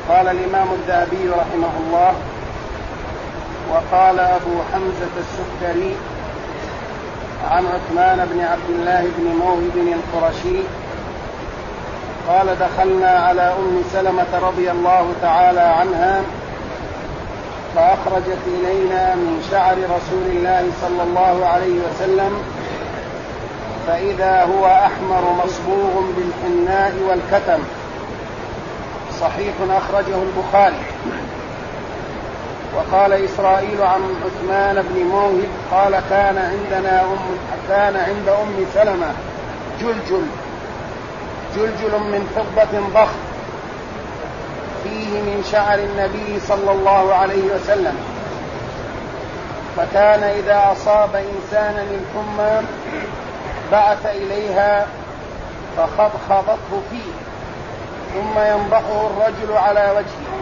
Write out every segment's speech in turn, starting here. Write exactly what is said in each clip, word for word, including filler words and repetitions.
قال الإمام الذهبي رحمه الله: وقال أبو حمزة السكري عن عثمان بن عبد الله بن موهب القرشي قال: دخلنا على أم سلمة رضي الله تعالى عنها فأخرجت إلينا من شعر رسول الله صلى الله عليه وسلم فإذا هو أحمر مصبوغ بالحناء والكتم. صحيح أخرجه البخاري. وقال إسرائيل عن عثمان بن موهب قال: كان عندنا أم كان عند أم سلمة جلجل جلجل من فضة ضخم فيه من شعر النبي صلى الله عليه وسلم، فكان إذا أصاب إنسانا الحمى بعث إليها فخضخضته فيه ثم ينضحه الرجل على وجهه.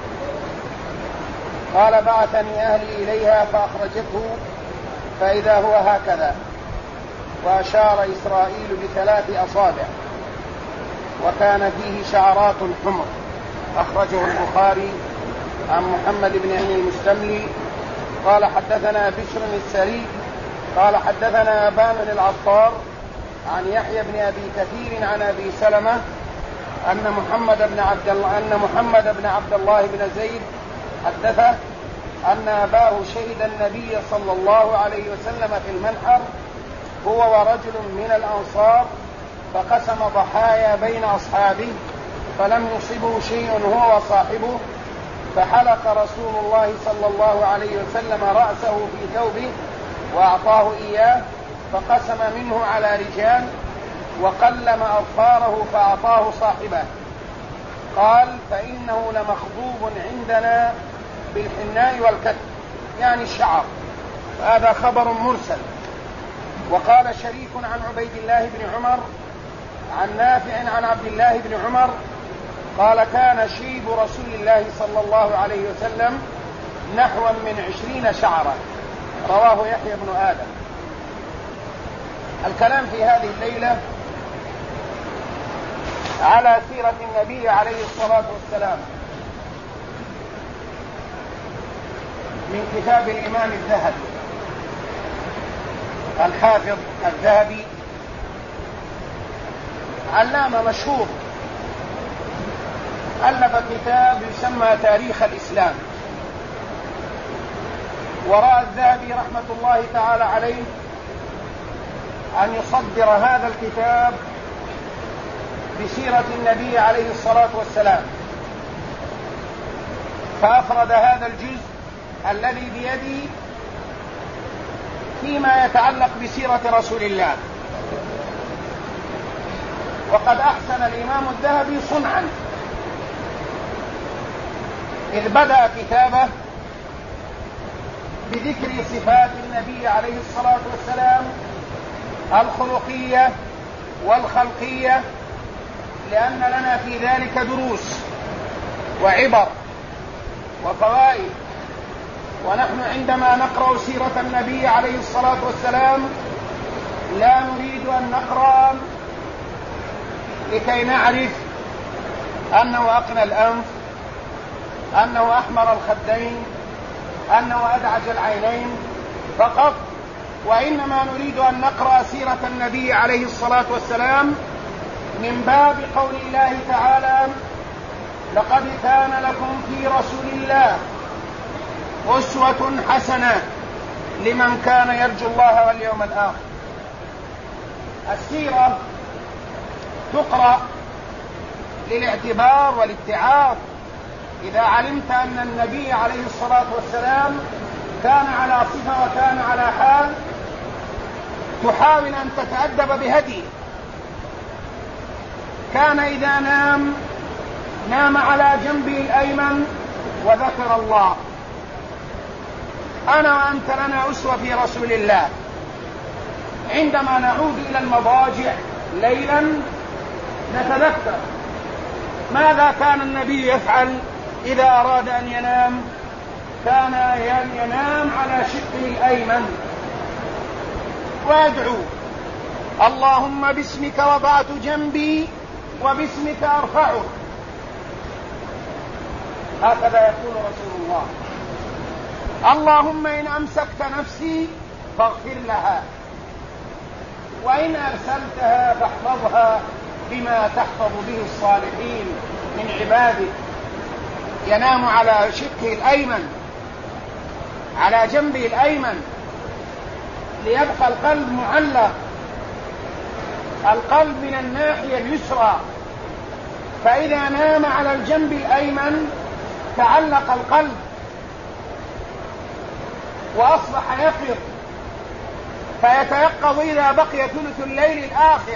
قال: بعثني أهلي إليها فأخرجته فإذا هو هكذا، وأشار إسرائيل بثلاث أصابع، وكان فيه شعرات حمر. أخرجه البخاري عن محمد بن أبي المستملي قال: حدثنا بشر السري قال: حدثنا أبان العطار عن يحيى بن أبي كثير عن أبي سلمة أن محمد بن عبد الله أن محمد بن عبد الله بن زيد حدثه أن أباه شهد النبي صلى الله عليه وسلم في المنحر هو ورجل من الأنصار، فقسم ضحايا بين أصحابه فلم يصبه شيء هو وصاحبه، فحلق رسول الله صلى الله عليه وسلم رأسه في ثوبه وأعطاه إياه، فقسم منه على رجال وقلم أظفاره فأعطاه صاحبه. قال: فإنه لمخضوب عندنا بالحناء والكتم، يعني الشعر. هذا خبر مرسل. وقال شريك عن عبيد الله بن عمر عن نافع عن عبد الله بن عمر قال: كان شيب رسول الله صلى الله عليه وسلم نحو من عشرين شعرا. رواه يحيى بن آدم. الكلام في هذه الليلة على سيرة النبي عليه الصلاة والسلام من كتاب الإمام الذهبي الحافظ الذهبي، علامة مشهور، ألف كتاب يسمى تاريخ الإسلام. ورأى الذهبي رحمة الله تعالى عليه أن يصدر هذا الكتاب بسيرة النبي عليه الصلاة والسلام، فأفرد هذا الجزء الذي بيدي فيما يتعلق بسيرة رسول الله. وقد أحسن الإمام الذهبي صنعا إذ بدأ كتابه بذكر صفات النبي عليه الصلاة والسلام الخلقية والخلقية، لأن لنا في ذلك دروس وعبر وفوائد. ونحن عندما نقرأ سيرة النبي عليه الصلاة والسلام لا نريد أن نقرأ لكي نعرف أنه أقنى الأنف، أنه أحمر الخدين، أنه أدعج العينين فقط، وإنما نريد أن نقرأ سيرة النبي عليه الصلاة والسلام من باب قول الله تعالى: لقد كان لكم في رسول الله أسوة حسنة لمن كان يرجو الله واليوم الآخر. السيرة تقرأ للاعتبار والاتعاظ. إذا علمت أن النبي عليه الصلاة والسلام كان على صفة وكان على حال، تحاول أن تتأدب بهديه. كان إذا نام نام على جنبه الأيمن وذكر الله. أنا وأنت لنا أسوة في رسول الله. عندما نعود إلى المضاجع ليلا نتذكر ماذا كان النبي يفعل إذا أراد أن ينام. كان ينام على شقه الأيمن ويدعو: اللهم باسمك وضعت جنبي وباسمك أرفعه. هكذا يقول رسول الله: اللهم إن أمسكت نفسي فاغفر لها، وإن أرسلتها فاحفظها بما تحفظ به الصالحين من عبادك. ينام على شقه الأيمن، على جنبه الأيمن، ليبقى القلب معلق، القلب من الناحية اليسرى، فإذا نام على الجنب الأيمن تعلق القلب وأصبح يقظ، فيتيقظ إذا بقي ثلث الليل الآخر،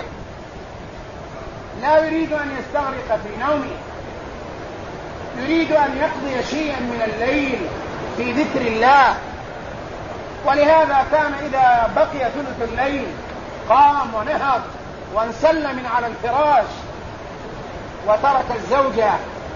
لا يريد أن يستغرق في نومه، يريد أن يقضي شيئا من الليل في ذكر الله. ولهذا كان إذا بقي ثلث الليل قام ونهض وانسل من على الفراش وترك الزوجة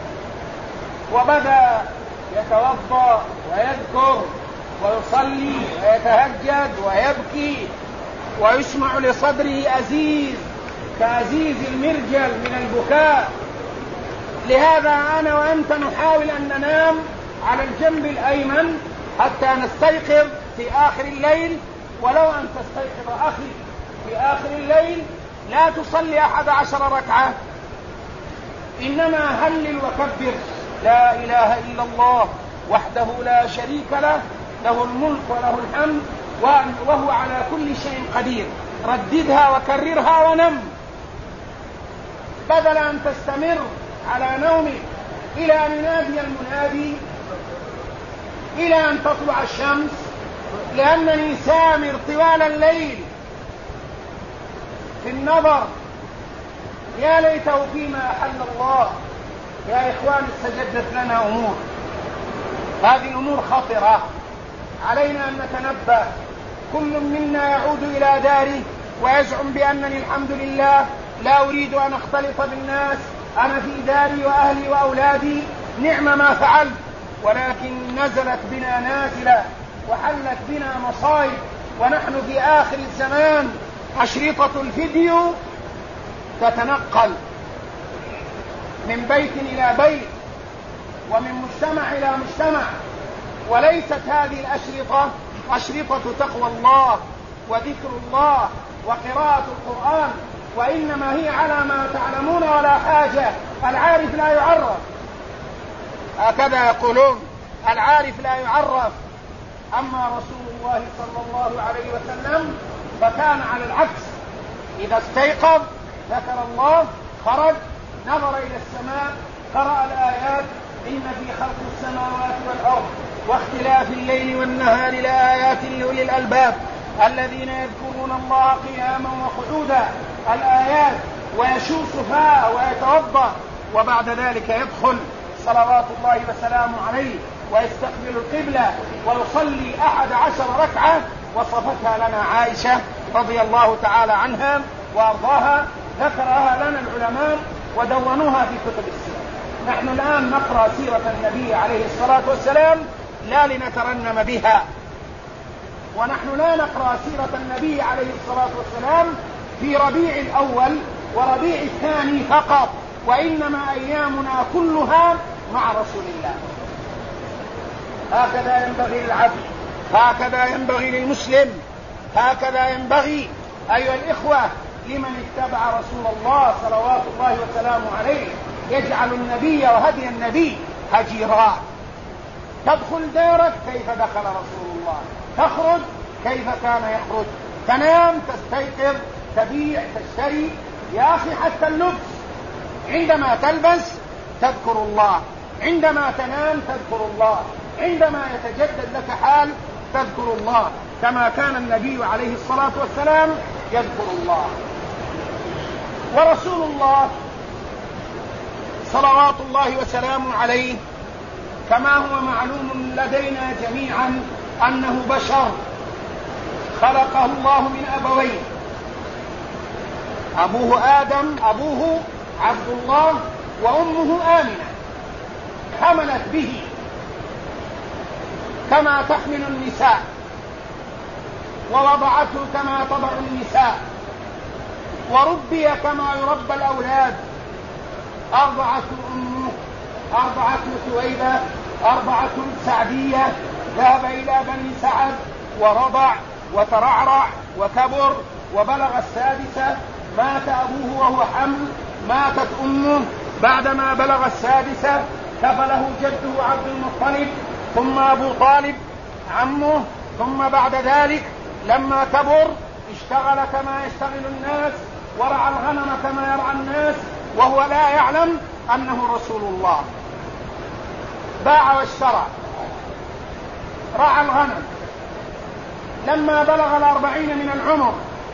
وبدأ يتوضأ ويذكر ويصلي ويتهجد ويبكي ويسمع لصدره أزيز كأزيز المرجل من البكاء. لهذا أنا وأنت نحاول أن ننام على الجنب الأيمن حتى نستيقظ في آخر الليل. ولو أن تستيقظ أخي في آخر الليل لا تصلي أحد عشر ركعة، إنما هلل وكبر لا إله إلا الله وحده لا شريك له، له الملك وله الحمد وهو على كل شيء قدير. رددها وكررها ونم، بدل أن تستمر على نومك إلى أن ينادي المنادي، إلى أن تطلع الشمس، لأنني سامر طوال الليل في النظر يا ليته فيما أحل الله. يا إخوان، استجدت لنا أمور، هذه أمور خطرة، علينا أن نتنبه. كل منا يعود إلى داره ويزعم بأنني الحمد لله لا أريد أن أختلط بالناس، أنا في داري وأهلي وأولادي، نعم ما فعلت. ولكن نزلت بنا نازلة وحلت بنا مصائب، ونحن في آخر الزمان أشرطة الفيديو تتنقل من بيت إلى بيت ومن مجتمع إلى مجتمع، وليست هذه الأشرطة أشرطة تقوى الله وذكر الله وقراءة القرآن، وإنما هي على ما تعلمون ولا حاجة. العارف لا يعرف، هكذا يقولون، العارف لا يعرف. أما رسول الله صلى الله عليه وسلم فكان على العكس، إذا استيقظ ذكر الله، خرج، نظر إلى السماء، قرأ الآيات: إن في خلق السماوات والأرض واختلاف الليل والنهار لآيات لأولي الألباب الذين يذكرون الله قياما وقعودا، الآيات، ويشوف سفاء ويتوضأ، وبعد ذلك يدخل صلوات الله وسلامه عليه ويستقبل القبلة ويصلي أحد عشر ركعة، وصفتها لنا عائشة رضي الله تعالى عنها وأرضاها، ذكرها لنا العلماء ودونوها في كتب السيرة. نحن الآن نقرأ سيرة النبي عليه الصلاة والسلام لا لنترنم بها، ونحن لا نقرأ سيرة النبي عليه الصلاة والسلام في ربيع الأول وربيع الثاني فقط، وإنما أيامنا كلها مع رسول الله. هكذا ينبغي للعبد، هكذا ينبغي للمسلم، هكذا ينبغي أيها الإخوة لمن اتبع رسول الله صلوات الله وسلامه عليه، يجعل النبي وهدي النبي هجيرا. تدخل دارك كيف دخل رسول الله، تخرج كيف كان يخرج، تنام، تستيقظ، تبيع، تشتري. يا أخي حتى اللبس، عندما تلبس تذكر الله، عندما تنام تذكر الله، عندما يتجدد لك حال تذكر الله، كما كان النبي عليه الصلاة والسلام يذكر الله. ورسول الله صلوات الله وسلامه عليه كما هو معلوم لدينا جميعا أنه بشر، خلقه الله من أبوين، أبوه آدم، أبوه عبد الله، وأمه آمنة، حملت به كما تحمل النساء، ووضعته كما تضع النساء، وربي كما يربى الأولاد، أرضعته أمه أربعة ثويبة، أربعة سعدية، ذهب إلى بني سعد ورضع وترعرع وكبر وبلغ السادسة، مات أبوه وهو حمل، ماتت أمه بعدما بلغ السادسة، كفله جده عبد المطلب ثم أبو طالب عمه، ثم بعد ذلك لما كبر اشتغل كما يشتغل الناس ورعى الغنم كما يرعى الناس وهو لا يعلم أنه رسول الله. باع واشترى، رعى الغنم، لما بلغ الأربعين من العمر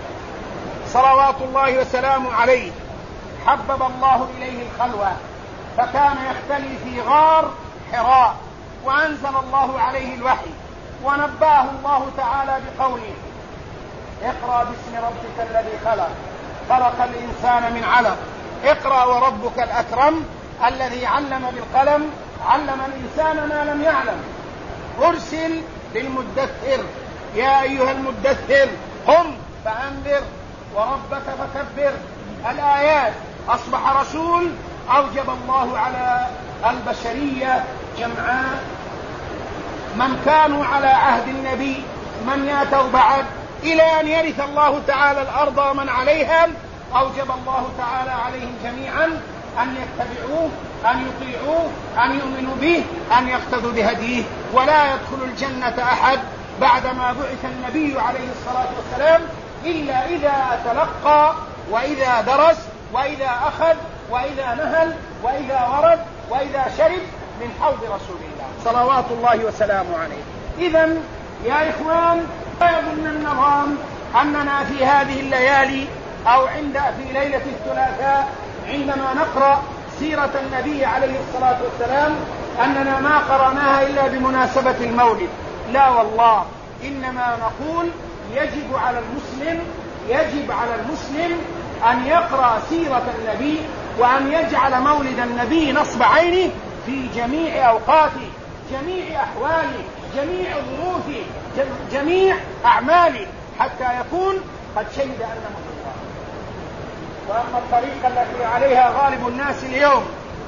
صلوات الله وسلامه عليه حبب الله إليه الخلوة، فكان يختلي في غار حراء، وأنزل الله عليه الوحي ونباه الله تعالى بقوله: اقرأ باسم ربك الذي خلق، خلق الإنسان من علق، اقرأ وربك الأكرم الذي علم بالقلم، علم الإنسان ما لم يعلم. أرسل للمدثر: يا أيها المدثر قم فأنذر وربك فكبر. الآيات. أصبح رسول، أوجب الله على البشرية جمعاء من كانوا على عهد النبي، من ياتوا بعد، إلى أن يرث الله تعالى الأرض ومن عليها، أوجب الله تعالى عليهم جميعا أن يتبعوه، أن يطيعوه، أن يؤمنوا به، أن يقتدوا بهديه. ولا يدخل الجنة أحد بعدما بعث النبي عليه الصلاة والسلام إلا إذا تلقى وإذا درس وإذا أخذ وإذا نهل وإذا ورد وإذا شرب من حوض رسول الله صلوات الله وسلامه عليه. إذن يا إخوان، لا يظن النظام أننا في هذه الليالي أو عند في ليلة الثلاثاء عندما نقرأ سيرة النبي عليه الصلاة والسلام أننا ما قرأناها إلا بمناسبة المولد. لا والله، إنما نقول يجب على المسلم يجب على المسلم أن يقرأ سيرة النبي وأن يجعل مولد النبي نصب عينه في جميع أوقاته، جميع أحواله، جميع ظروفه، جميع أعماله، حتى يكون قد شهد أنه الله. وأما الطريقة التي عليها غالب الناس اليوم،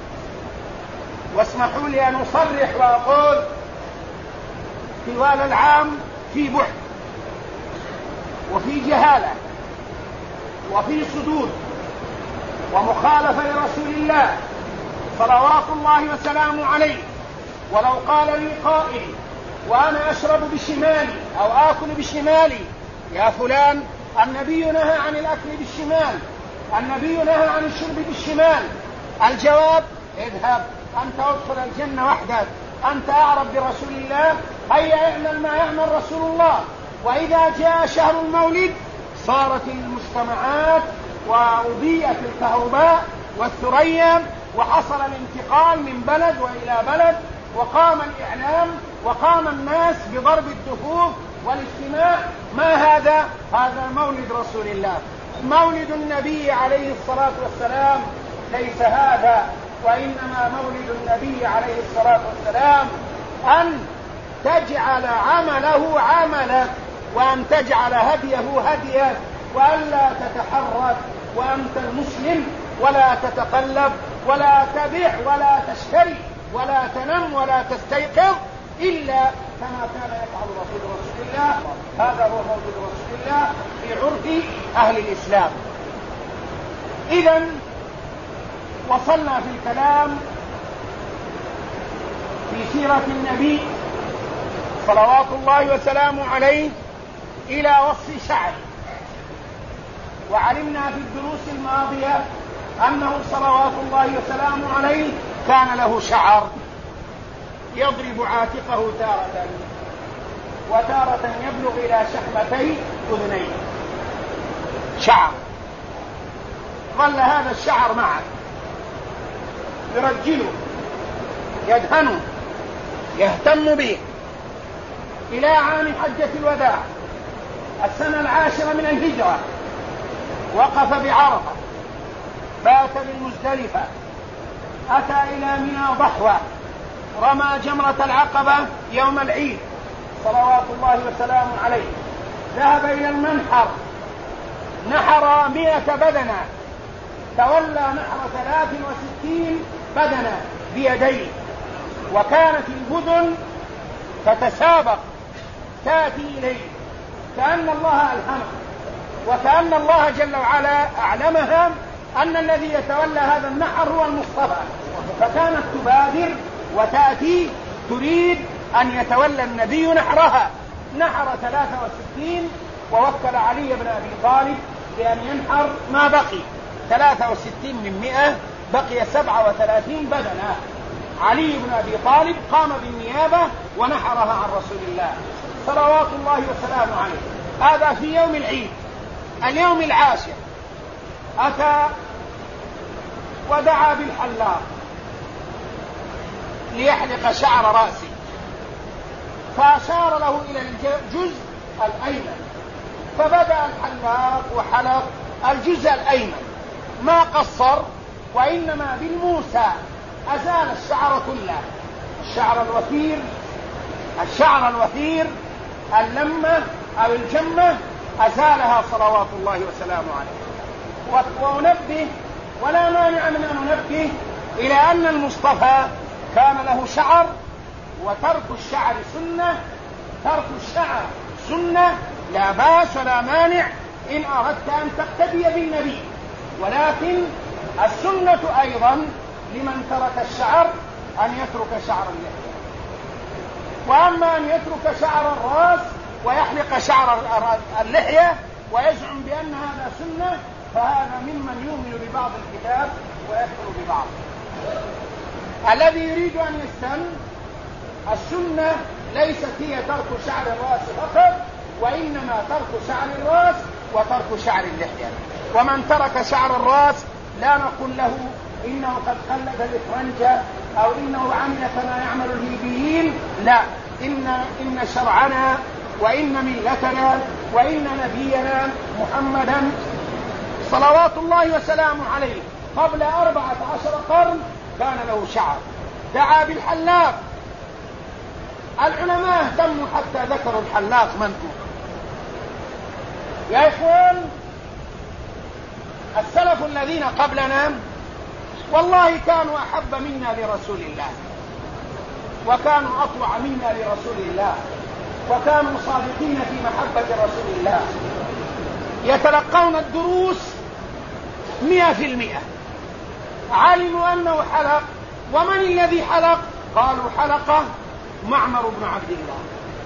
واسمحوا لي أن أصرح وأقول طوال العام في بعد وفي جهالة وفي صدود ومخالفة لرسول الله صلوات الله وسلامه عليه. ولو قال لي قائل وأنا أشرب بشمالي أو آكل بشمالي: يا فلان، النبي نهى عن الأكل بالشمال، النبي نهى عن الشرب بالشمال، الجواب: اذهب أنت ادخل الجنة وحدك، أنت أعرف برسول الله، هيا اعمل ما يعمل رسول الله. وإذا جاء شهر المولد صارت المجتمعات وأضيئت الكهرباء والثريا، وحصل الانتقال من بلد وإلى بلد، وقام الإعلام وقام الناس بضرب الدفوف والاجتماع. ما هذا؟ هذا مولد رسول الله. مولد النبي عليه الصلاة والسلام ليس هذا، وإنما مولد النبي عليه الصلاة والسلام أن تجعل عمله عملك، وأن تجعل هديه هديك، وألا تتحرك وأنت المسلم، ولا تتقلب ولا تبيع ولا تشتري ولا تنم ولا تستيقظ إلا كما كان يفعل رسول رسول الله. هذا هو مولد رسول الله في عرف أهل الإسلام. إذن وصلنا في الكلام في سيرة النبي صلوات الله وسلامه عليه إلى وصف شعره، وعلمنا في الدروس الماضية أنه صلوات الله وسلامه عليه كان له شعر يضرب عاتقه تارة، وتارة يبلغ إلى شحمتي أذنيه. شعر، ظل هذا الشعر معه يرجله، يدهنه، يهتم به، إلى عام حجة الوداع السنة العاشرة من الهجرة. وقف بعرفة، بات بالمزدلفة، أتى إلى منى ضحوة، رمى جمرة العقبة يوم العيد صلوات الله وسلامه عليه، ذهب إلى المنحر، نحر مئة بدنة، تولى نحر ثلاث وستين بدنة، بيديه، وكانت البدن تتسابق تأتي إليه كأن الله ألهمها، وكأن الله جل وعلا أعلمها أن الذي يتولى هذا النحر هو المصطفى، فكانت تبادر وتأتي تريد أن يتولى النبي نحرها. نحر ثلاثة وستين ووكل علي بن أبي طالب بأن ينحر ما بقي، ثلاثة وستين من مئة، بقي سبعة وثلاثين بدنا. علي بن أبي طالب قام بالنيابة ونحرها عن رسول الله صلوات الله وسلامه عليه. هذا في يوم العيد. اليوم العاشر أتى ودعا بالحلاق ليحلق شعر رأسه، فأشار له إلى الجزء الأيمن، فبدأ الحلاق وحلق الجزء الأيمن، ما قصر، وإنما بالموسى أزال الشعر كله، الشعر الوثير الشعر الوثير اللمة أو الجمة أزالها صلوات الله وسلامه عليه. ونبه ولا مانع من أن ننبه إلى أن المصطفى كان له شعر، وترك الشعر سنة، ترك الشعر سنة لا باس ولا مانع إن أردت أن تقتدي بالنبي، ولكن السنة أيضا لمن ترك الشعر أن يترك شعر اللحية. وأما أن يترك شعر الرأس ويحلق شعر اللحية ويزعم بأن هذا سنة، فهذا ممن يؤمن ببعض الكتاب ويكفر ببعض. الذي يريد أن يستن السنة ليست هي ترك شعر الرأس فقط، وإنما ترك شعر الرأس وترك شعر اللحية. ومن ترك شعر الرأس لا نقول له إنه قد خلد الإفرنجة أو إنه عمل كما يعمل الهيبيين، لا، إن, إن شرعنا وإن ملتنا وإن نبينا محمدا صلوات الله وسلامه عليه قبل أربعة عشر قرن كان له شعر. دعا بالحلاق. العلماء اهتموا حتى ذكروا الحلاق منطوق. يا إخوان، السلف الذين قبلنا والله كانوا أحب منا لرسول الله، وكانوا أطوع منا لرسول الله، وكانوا صادقين في محبة رسول الله، يتلقون الدروس مئة في المئة. علموا أنه حلق. ومن الذي حلق؟ قالوا حلقه معمر بن عبد الله.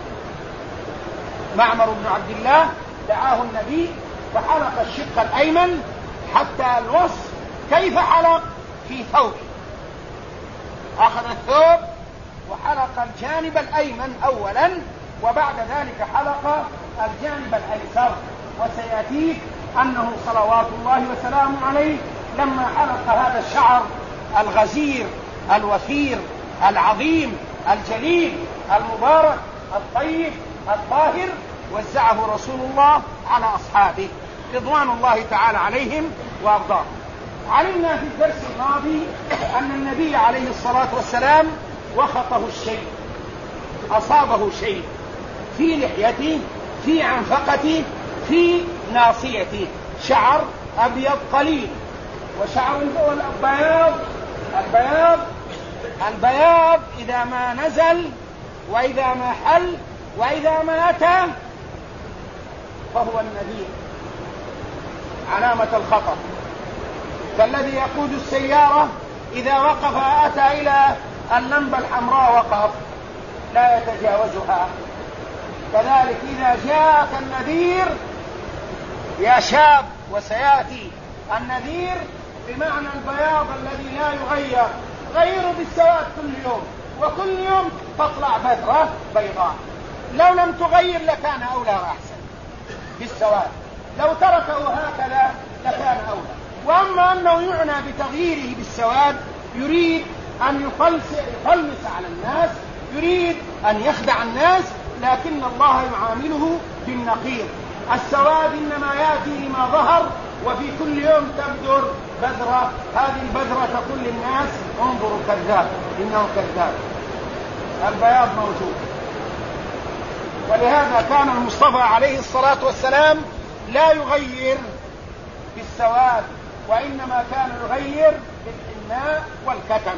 معمر بن عبد الله دعاه النبي فحلق الشق الأيمن حتى الوصف. كيف حلق؟ في ثوب، أخذ الثوب وحلق الجانب الأيمن أولا، وبعد ذلك حلق الجانب الأيسر. وسيأتيك أنه صلوات الله وسلامه عليه لما حلق هذا الشعر الغزير الوفير العظيم الجليل المبارك الطيب الطاهر، وزعه رسول الله على أصحابه رضوان الله تعالى عليهم وأرضاهم. علمنا في الدرس الماضي أن النبي عليه الصلاة والسلام وخطه الشيء، أصابه شيء في لحيته، في عنفقته، في ناصيته، شعر أبيض قليل. وشعر البياض البياض البياض إذا ما نزل وإذا ما حل وإذا ما أتى فهو النذير، علامة الخطر. فالذي يقود السيارة إذا وقف أتى إلى اللمبة الحمراء وقف لا يتجاوزها. كذلك إذا جاءك النذير يا شاب، وسيأتي النذير بمعنى البياض الذي لا يغير، غيره بالسواد كل يوم، وكل يوم تطلع بذرة بيضاء. لو لم تغير لكان أولى وأحسن بالسواد، لو تركه هكذا لكان أولى. وأما أنه يعنى بتغييره بالسواد يريد أن يفلس على الناس، يريد أن يخدع الناس، لكن الله يعامله بالنقيض. السواد إنما يأتي لما ظهر، وفي كل يوم تبدر بذرة، هذه البذرة تقول للناس انظروا كذاب، إنه كذاب. البياض موجود. ولهذا كان المصطفى عليه الصلاة والسلام لا يغير بالسواد، وإنما كان يغير بالحناء والكتم.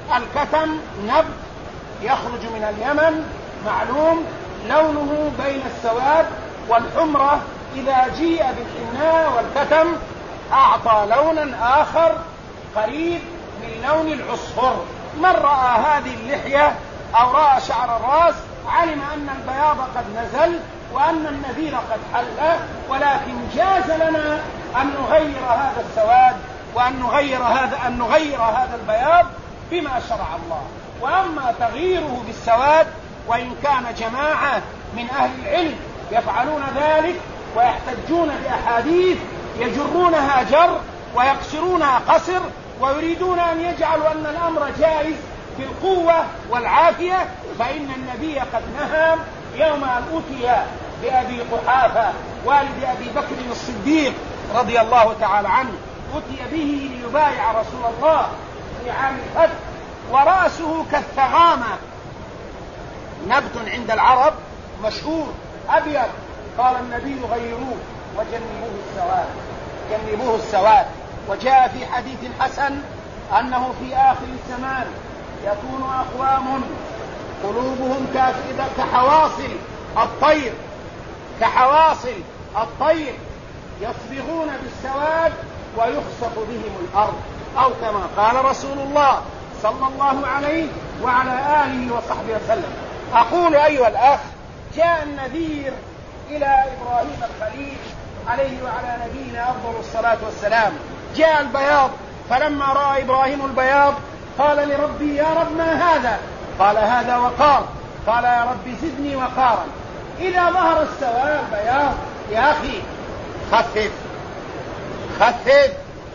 الكتم نبت يخرج من اليمن معلوم لونه بين السواد والحمرة، إذا جيء بالحناء والكتم أعطى لونا آخر قريب من لون العصفر. من رأى هذه اللحية أو رأى شعر الرأس علم أن البياض قد نزل وأن النذير قد حل، ولكن جاز لنا أن نغير هذا السواد وأن نغير هذا أن نغير هذا البياض بما شرع الله. وأما تغييره بالسواد، وإن كان جماعة من أهل العلم يفعلون ذلك ويحتجون بأحاديث يجرونها جر ويقصرونها قصر، ويريدون أن يجعلوا أن الأمر جائز في القوة والعافية، فإن النبي قد نهى يوم أن أتي بأبي قحافة والد أبي بكر الصديق رضي الله تعالى عنه، أتي به ليبايع رسول الله في عام الفتح ورأسه كالثغامة، نبت عند العرب مشهور أبيض، قال النبي غيروه وجنبوه السواد جنبوه السواد. وجاء في حديث حسن أنه في آخر الزمان يكون أقوام قلوبهم كحواصل الطير كحواصل الطير يصبغون بالسواد ويخسف بهم الأرض، أو كما قال رسول الله صلى الله عليه وعلى آله وصحبه وسلم. أقول أيها الأخ، جاء النذير إلى إبراهيم الخليل عليه وعلى نبينا أفضل الصلاة والسلام، جاء البياض، فلما رأى إبراهيم البياض قال لربي يا رب ما هذا؟ قال هذا وقار. قال يا رب زدني وقارا. إذا ظهر السواد بياض يا أخي خفف خفف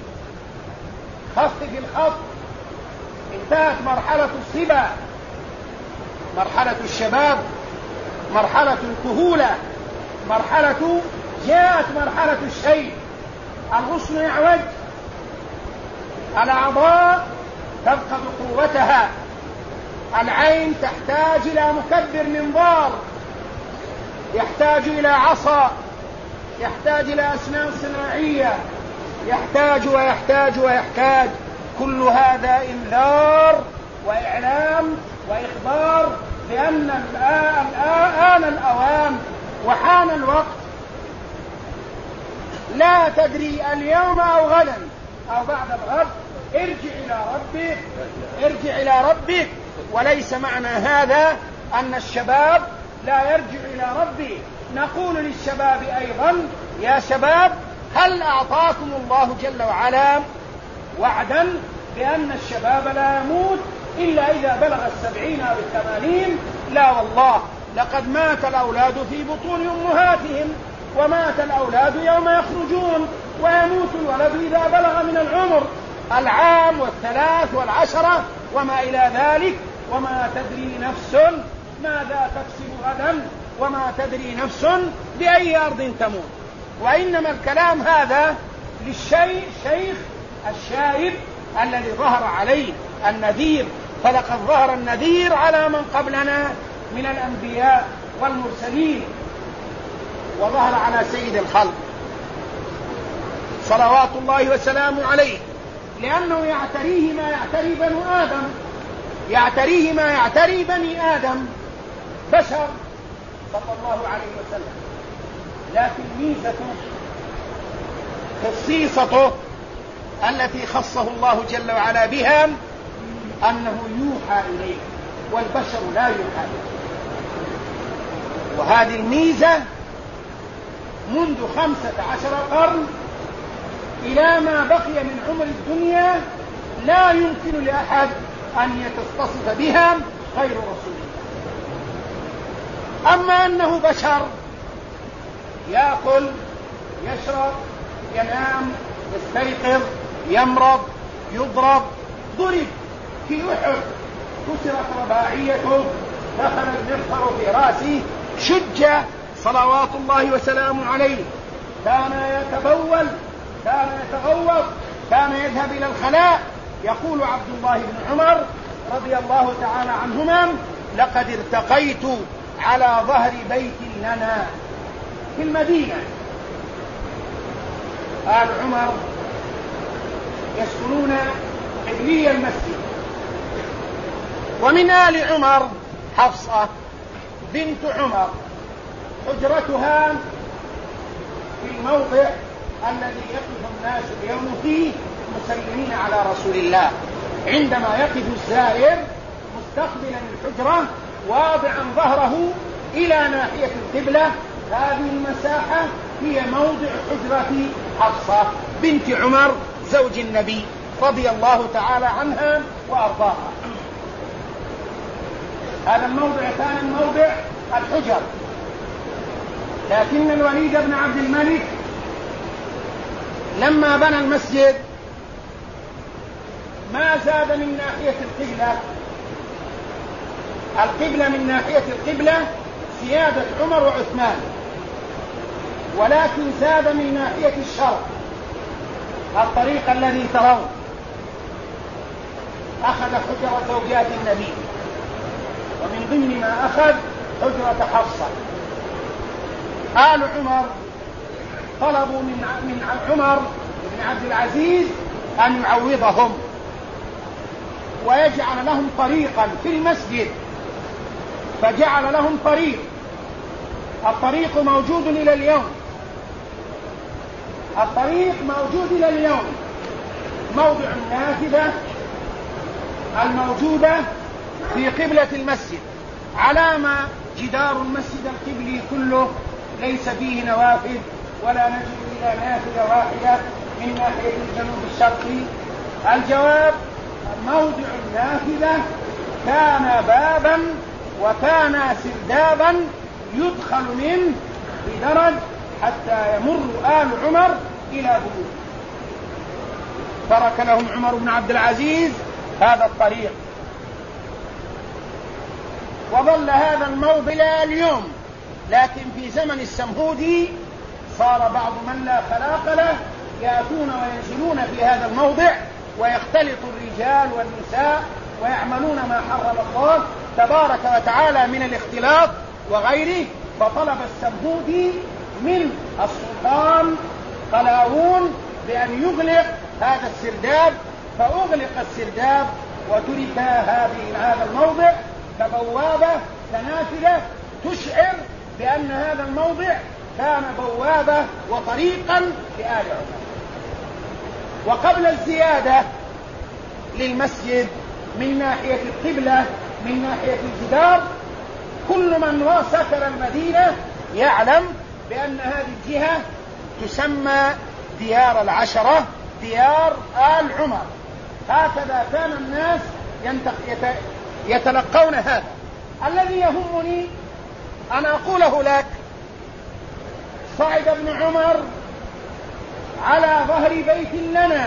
خفف الخف. انتهت مرحلة الصبا، مرحلة الشباب، مرحلة الكهولة، مرحلة جاءت مرحلة الشيب، الغصن يعوج، الأعضاء تفقد قوتها، العين تحتاج إلى مكبر منظار، يحتاج إلى عصا، يحتاج إلى أسنان صناعية، يحتاج ويحتاج ويحتاج. كل هذا إنذار وإعلام وإخبار بأن الآن الأوان وحان الوقت. لا تدري اليوم أو غدا أو بعد الغد، ارجع إلى ربك ارجع إلى ربك. وليس معنى هذا أن الشباب لا يرجع إلى ربه. نقول للشباب أيضا يا شباب، هل أعطاكم الله جل وعلا وعدا بأن الشباب لا يموت إلا إذا بلغ السبعين أو الثمانين؟ لا والله، لقد مات الأولاد في بطون أمهاتهم، ومات الأولاد يوم يخرجون، ويموت الولد إذا بلغ من العمر العام والثلاث والعشرة وما إلى ذلك. وما تدري نفس ماذا تكسب غدا، وما تدري نفس بأي أرض تموت. وإنما الكلام هذا للشيء الشيخ الشايب الذي ظهر عليه النذير، فلقد ظهر النذير على من قبلنا من الأنبياء والمرسلين، وظهر على سيد الخلق صلوات الله وسلامه عليه، لأنه يعتريه ما يعتري بنو آدم، يعتريه ما يعتري بني آدم، بشر صلى الله عليه وسلم. لكن ميزته خصيصته التي خصه الله جل وعلا بها أنه يوحى إليه، والبشر لا يوحى إليه. وهذه الميزة منذ خمسة عشر قرن إلى ما بقي من عمر الدنيا لا يمكن لأحد أن يتصف بها غير رسول الله. أما أنه بشر يأكل، يشرب، ينام، يستيقظ، يمرض، يضرب، ضرب في أحد، كسرت رباعيته، دخل المغفر في رأسه، شج صلوات الله وسلامه عليه، كان يتبول، كان يتغوط، كان يذهب إلى الخلاء. يقول عبد الله بن عمر رضي الله تعالى عنهما: لقد ارتقيت على ظهر بيت لنا في المدينة. آل عمر يسكنون قبلي المسجد، ومن آل عمر حفصة بنت عمر، حجرتها في الموضع الذي يقف الناس اليوم فيه مسلمين على رسول الله، عندما يقف الزائر مستقبلا الحجرة واضعا ظهره إلى ناحية القبلة، هذه المساحة هي موضع حجرة حفصة بنت عمر زوج النبي رضي الله تعالى عنها وأرضاها. هذا الموضع كان موضع الحجر، لكن الوليد بن عبد الملك لما بنى المسجد ما زاد من ناحية القبلة، القبلة من ناحية القبلة سيادة عمر وعثمان، ولكن زاد من ناحية الشرق الطريق الذي ترون، أخذ حجرة زوجات النبي، ومن ضمن ما أخذ حجرة حفصة. آل عمر طلبوا من من عمر بن عبد العزيز أن يعوضهم ويجعل لهم طريقا في المسجد، فجعل لهم طريق، الطريق موجود إلى اليوم، الطريق موجود إلى اليوم، موضع النافذة الموجودة في قبلة المسجد، على ما جدار المسجد القبلي كله ليس فيه نوافذ، ولا نجد إلا نافذة واحدة من ناحية الجنوب الشرقي. الجواب: موضع النافذة كان بابا وكان سردابا يدخل منه بدرج حتى يمر آل عمر إلى بيوت، ترك لهم عمر بن عبد العزيز هذا الطريق، وظل هذا الموضع إلى اليوم. لكن في زمن السمهودي صار بعض من لا خلاق له يأتون وينزلون في هذا الموضع، ويختلط الرجال والنساء ويعملون ما حرم الله تبارك وتعالى من الاختلاط وغيره. فطلب السمهودي من السلطان قلاوون بأن يغلق هذا السرداب، فأغلق السرداب وترك هذه هذا الموضع كبوابة كنافذة تشعر بأن هذا الموضع كان بوابة وطريقا لآل عمر. وقبل الزيادة للمسجد من ناحية القبلة من ناحية الجدار، كل من سكن المدينة يعلم بأن هذه الجهة تسمى ديار العشرة، ديار آل عمر. هكذا كان الناس يتلقون هذا. الذي يهمني أن أقوله لك: صعد ابن عمر على ظهر بيت لنا،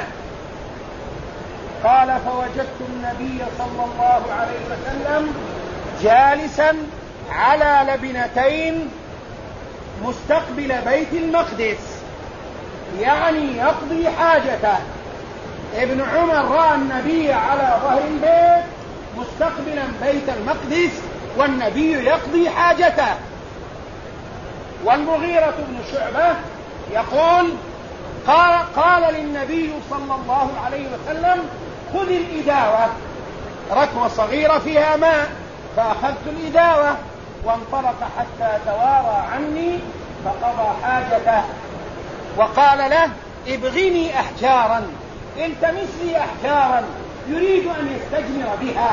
قال: فوجدت النبي صلى الله عليه وسلم جالسا على لبنتين مستقبل بيت المقدس، يعني يقضي حاجته. ابن عمر رأى النبي على ظهر البيت مستقبلا بيت المقدس والنبي يقضي حاجته. والمغيرة بن شعبة يقول: قال, قال للنبي صلى الله عليه وسلم: خذ الإداوة، ركوة صغيرة فيها ماء، فأخذت الإداوة وانطلق حتى توارى عني فقضى حاجته، وقال له: ابغني أحجارا، التمس لي أحجارا، يريد أن يستجمر بها.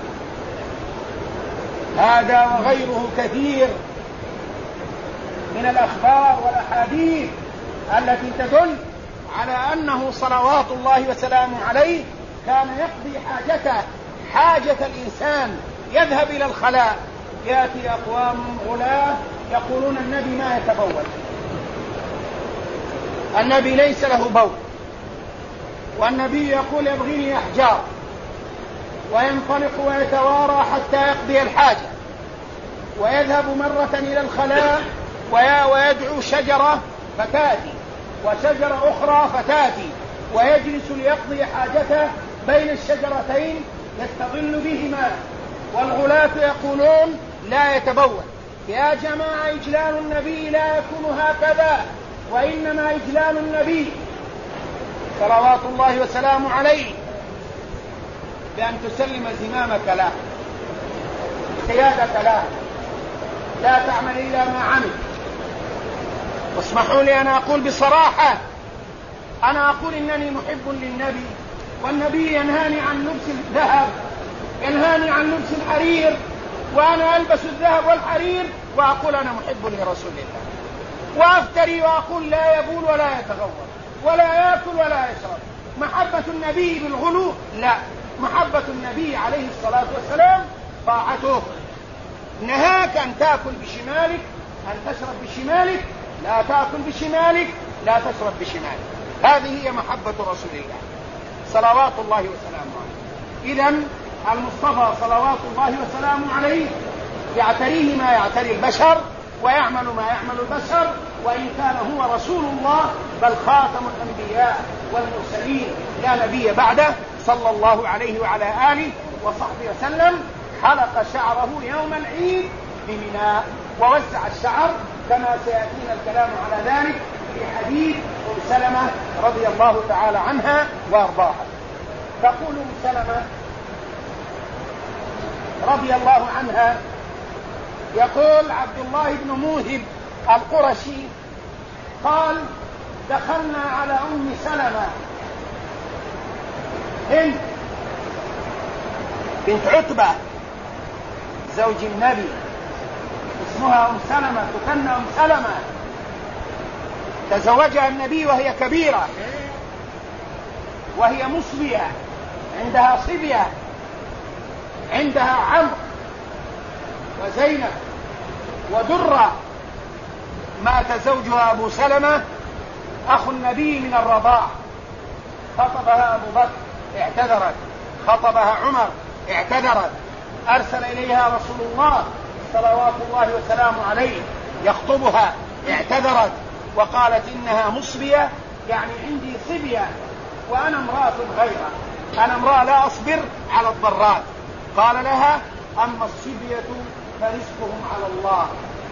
هذا وغيره كثير من الأخبار والأحاديث التي تدل على أنه صلوات الله وسلامه عليه كان يقضي حاجته، حاجة الإنسان، يذهب إلى الخلاء، يأتي أقوام غلاة يقولون النبي ما يتبول، النبي ليس له بول، والنبي يقول: يبغيني أحجار، وينطلق ويتوارى حتى يقضي الحاجة، ويذهب مرة إلى الخلاء ويدعو شجرة فتاتي وشجرة أخرى فتاتي، ويجلس ليقضي حاجته بين الشجرتين يستظل بهما. والغلاة يقولون: لا يتبول. يا جماعة، إجلال النبي لا يكون هكذا، وإنما إجلال النبي صلوات الله وسلامه عليه بأن تسلم زمامك له قيادة له، لا تعمل إلا ما عمل. واسمحوا لي أنا أقول بصراحة، أنا أقول إنني محب للنبي، والنبي ينهاني عن لبس الذهب، ينهاني عن لبس الحرير، وأنا ألبس الذهب والحرير وأقول أنا محب لرسول الله، وأفتري وأقول لا يبول ولا يتغول ولا يأكل ولا يشرب. محبة النبي بالغلو؟ لا، محبة النبي عليه الصلاة والسلام طاعته. نهاك أن تأكل بشمالك، أن تشرب بشمالك، لا تأكل بشمالك، لا تشرب بشمالك. هذه هي محبة رسول الله صلوات الله وسلامه عليه. إذن المصطفى صلوات الله وسلامه عليه يعتريه ما يعتري البشر، ويعمل ما يعمل البشر، وإن كان هو رسول الله بل خاتم الأنبياء والمرسلين لا نبي بعده صلى الله عليه وعلى آله وصحبه وسلم. حلق شعره يوم العيد بمنى ووزع الشعر كما سيأتينا الكلام على ذلك في حديث أم سلمة رضي الله تعالى عنها وأرضاها. تقول أم سلمة رضي الله عنها، يقول عبد الله بن موهب القرشي قال: دخلنا على أم سلمة هند بنت عتبة زوج النبي، اسمها أم سلمة، تكنى أم سلمة، تزوجها النبي وهي كبيرة، وهي مصبية، عندها صبية، عندها عمرو وزينب ودرة. مات زوجها أبو سلمة أخو النبي من الرضاع، خطبها أبو بكر اعتذرت، خطبها عمر اعتذرت، أرسل إليها رسول الله صلوات الله وسلامه عليه يخطبها، اعتذرت وقالت إنها مصبية، يعني عندي صبية وأنا امرأة غيرة، أنا امرأة لا أصبر على الضرات. قال لها: أما الصبية فرزقهم على الله،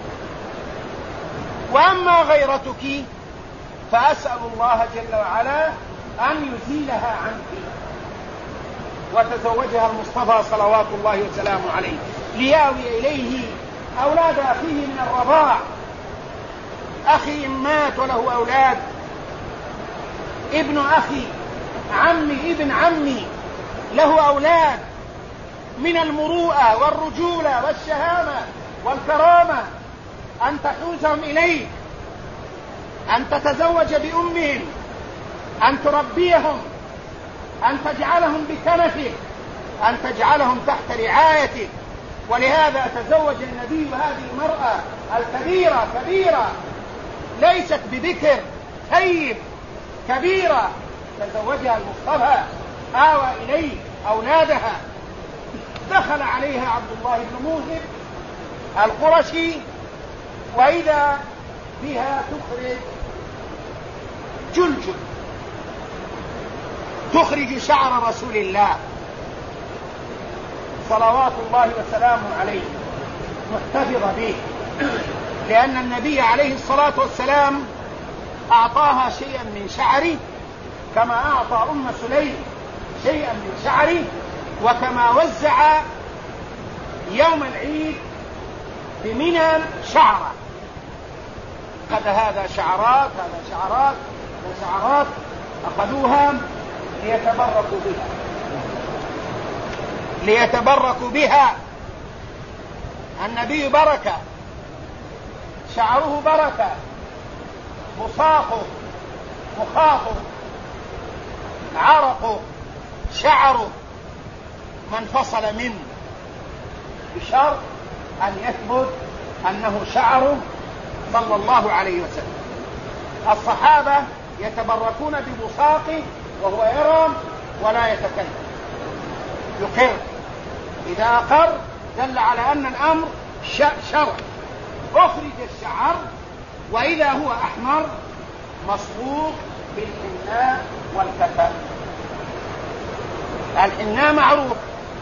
وأما غيرتك فأسأل الله جل وعلا أن يزيلها عنك. وتزوجها المصطفى صلوات الله وسلامه عليه لياوي إليه أولاد أخيه من الرضاع. أخي مات وله أولاد، ابن أخي عمي ابن عمي له أولاد، من المروءة والرجولة والشهامة والكرامة أن تحوزهم إليه، أن تتزوج بأمهم، أن تربيهم، أن تجعلهم بكنفك، أن تجعلهم تحت رعايتك. ولهذا تزوج النبي هذه المرأة الكبيرة كبيرة، ليست ببكر، ثيب، كبيرة، تزوجها المصطفى، آوى إليه أولادها. دخل عليها عبد الله بن موهب القرشي، وإذا بها تخرج جلجل، تخرج شعر رسول الله صلوات الله وسلامه عليه، محتفظة به، لأن النبي عليه الصلاة والسلام أعطاها شيئا من شعره، كما أعطى أم سليم شيئا من شعره، وكما وزع يوم العيد بمنى شعره. هذا هذا شعرات، هذا شعرات، هذا شعرات، أخذوها ليتبركوا بها، ليتبركوا بها. النبي بركة، شعره بركة، بصاقه، مخاطه، عرقه، شعره، ما انفصل منه، بشرط أن يثبت أنه شعره صلى الله عليه وسلم. الصحابة يتبركون ببصاقه وهو يرى ولا يتكلم، يقر. إذا أقر دل على أن الأمر شرع. أخرج الشعر، وإذا هو أحمر مصبوغ بالحناء والكتم. الحناء معروف،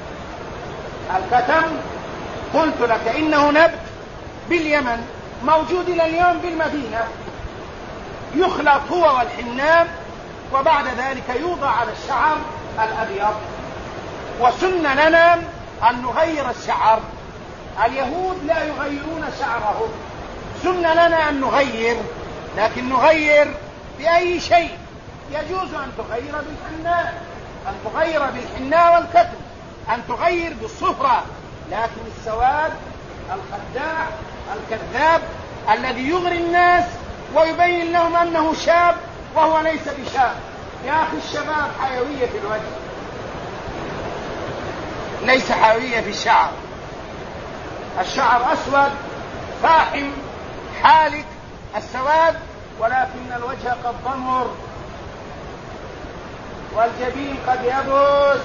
الكتم قلت لك إنه نبت باليمن موجود إلى اليوم بالمدينة، يخلط هو والحناء، وبعد ذلك يوضع على الشعر الأبيض. وسن لنا أن نغير الشعر اليهود لا يغيرون شعرهم، سنة لنا أن نغير، لكن نغير بأي شيء. يجوز أن تغير بالحناء، أن تغير بالحناء والكتم، أن تغير بالصفرة، لكن السواد الخداع الكذاب الذي يغري الناس ويبين لهم أنه شاب وهو ليس بشاب. يا أخي الشباب حيوية في الوجه، ليس حيوية في الشعر. الشعر أسود فاحم حالك السواد، ولكن الوجه قد ضمر، والجبين قد يبس،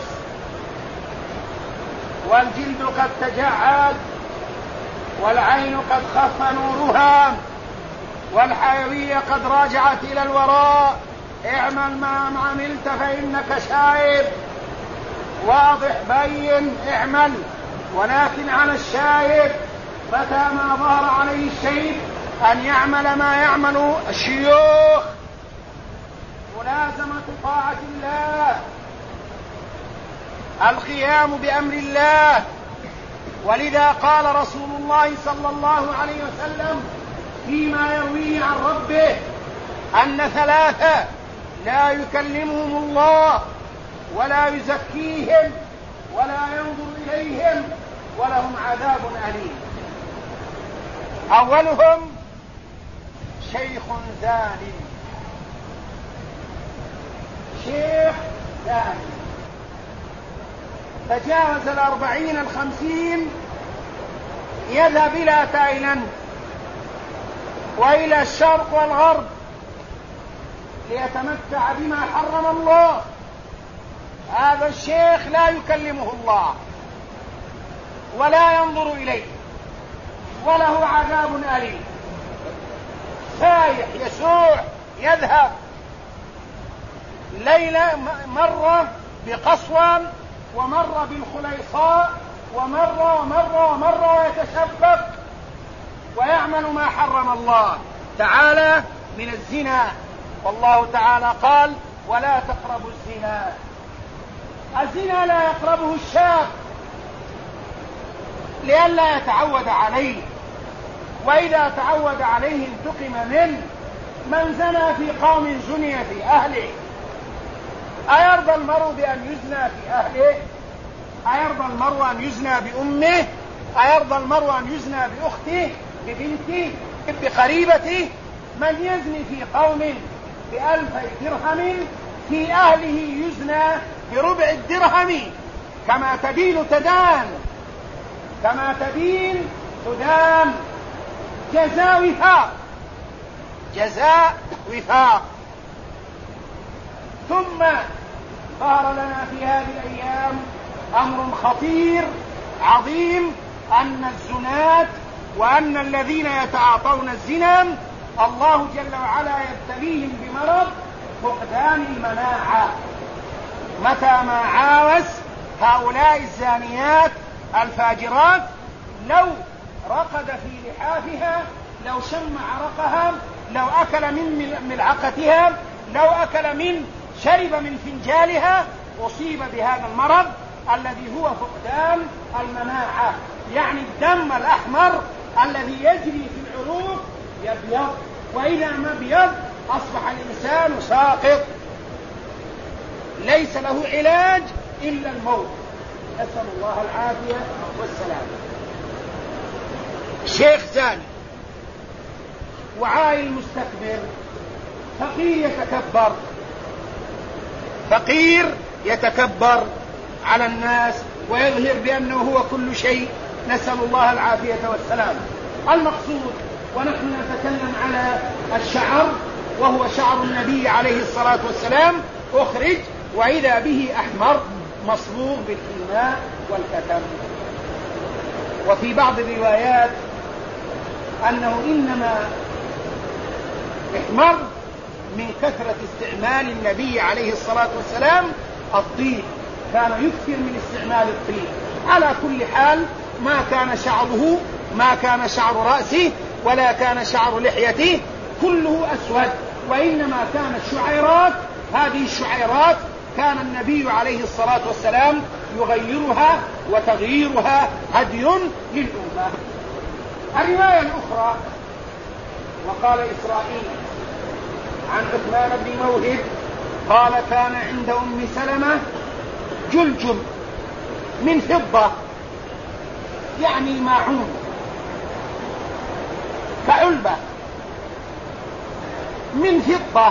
والجلد قد تجعد، والعين قد خف نورها، والحيوية قد راجعت إلى الوراء. اعمل ما عملت فإنك شايب، واضح بين اعمل، ولكن على الشايب متى ما ظهر عليه الشيب أن يعمل ما يعمل الشيوخ، ملازمة طاعة الله، القيام بأمر الله. ولذا قال رسول الله صلى الله عليه وسلم فيما يرويه عن ربه أن ثلاثة لا يكلمهم الله ولا يزكيهم ولا ينظر إليهم ولهم عذاب أليم. أولهم شيخ زاني، شيخ زاني تجاوز الأربعين الخمسين، يذهب إلى تايلاند وإلى الشرق والغرب ليتمتع بما حرم الله. هذا الشيخ لا يكلمه الله ولا ينظر إليه وله عذاب أليم، سايح يسوع يذهب. ليلة مر بقصوى ومر بالخليصاء ومر ومر ومر ويتشبك ويعمل ما حرم الله تعالى من الزنا، والله تعالى قال ولا تقربوا الزنا. الزنا لا يقربه الشاب لئلا يتعود عليه، وإذا تعود عليه انتقم منه. من زنى في قوم زني في أهله. أيرضى المرء بأن يزنى في أهله؟ أيرضى المرء أن يزنى بأمه؟ أيرضى المرء أن يزنى بأخته ببنته بقريبته؟ من يزني في قوم بألفي درهم في أهله يزنى بربع الدرهم. كما تدين تدان، كما تدين تدان. جزاء وفاق، جزاء وفاق. ثم ظهر لنا في هذه الأيام أمر خطير عظيم، أن الزنات وأن الذين يتعاطون الزنا الله جل وعلا يبتليهم بمرض فقدان المناعة. متى ما عاوز هؤلاء الزانيات الفاجرات لو رقد في لحافها، لو شم عرقها، لو أكل من ملعقتها، لو أكل من شرب من فنجالها، أصيب بهذا المرض الذي هو فقدان المناعة، يعني الدم الأحمر الذي يجري في العروق يبيض، وإذا ما بيض أصبح الإنسان ساقط ليس له علاج إلا الموت، نسأل الله العافية والسلام. شيخ زاني وعائل مستكبر، فقير يتكبر، فقير يتكبر على الناس ويظهر بأنه هو كل شيء، نسأل الله العافية والسلام. المقصود ونحن نتكلم على الشعر، وهو شعر النبي عليه الصلاة والسلام، أخرج وإذا به أحمر مصبوغ بالحناء والكتم. وفي بعض الروايات أنه إنما احمر من كثرة استعمال النبي عليه الصلاة والسلام الطيب، كان يكثر من استعمال الطيب. على كل حال ما كان شعره ما كان شعر رأسه ولا كان شعر لحيته كله أسود، وإنما كان الشعيرات، هذه الشعيرات كان النبي عليه الصلاة والسلام يغيرها، وتغييرها هدي للأمة. الرواية الأخرى: وقال إسرائيل عن عثمان بن موهب قال: كان عند أم سلمة جلجل من فضة، يعني ماعون كعلبة من فضة،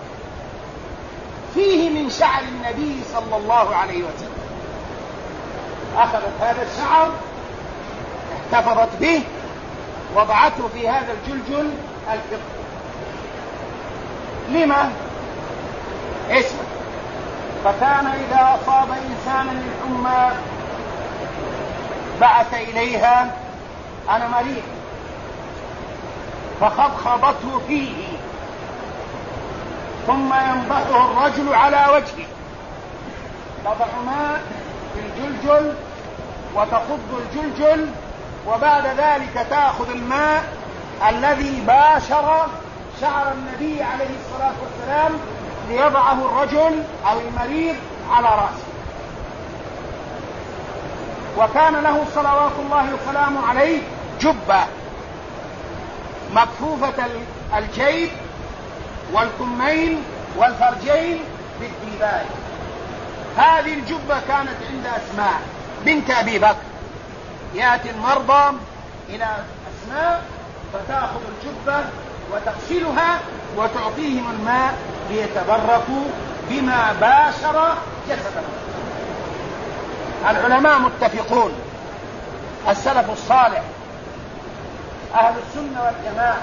فيه من شعر النبي صلى الله عليه وسلم. أخذت هذا الشعر، احتفظت به، وضعته في هذا الجلجل الفضة. لما؟ اسمه: فكان إذا أصاب إنسانا الحمى بعث إليها: أنا مريض، فخضخضته فيه، ثم ينضحه الرجل على وجهه، تضع ماء في الجلجل وتخض الجلجل، وبعد ذلك تأخذ الماء الذي باشر شعر النبي عليه الصلاة والسلام ليضعه الرجل أو المريض على رأسه. وكان له صلوات الله وسلامه عليه جبة مكفوفة الجيب والكمين والفرجين بالديباج. هذه الجبة كانت عند أسماء بنت أبي بكر. يأتي المرضى إلى أسماء فتأخذ الجبة وتغسلها وتعطيهم الماء ليتبركوا بما باشر جسدهم. العلماء متفقون، السلف الصالح أهل السنة والجماعة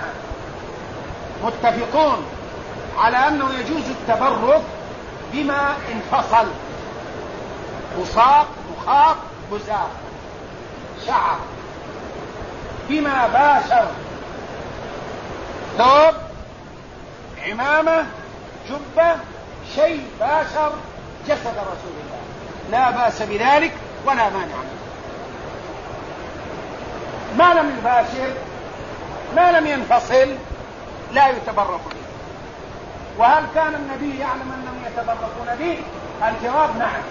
متفقون على أنه يجوز التبرك بما انفصل: بصاق، مخاط، بزاق، شعر، بما باشر، ثوب، عمامة، جبة، شيء باشر جسد رسول الله، لا بأس بذلك ولا مانع منه. ما لم يباشر، ما لم ينفصل، لا يتبرك به. وهل كان النبي يعلم أنهم يتبركون به؟ الجواب: نعم،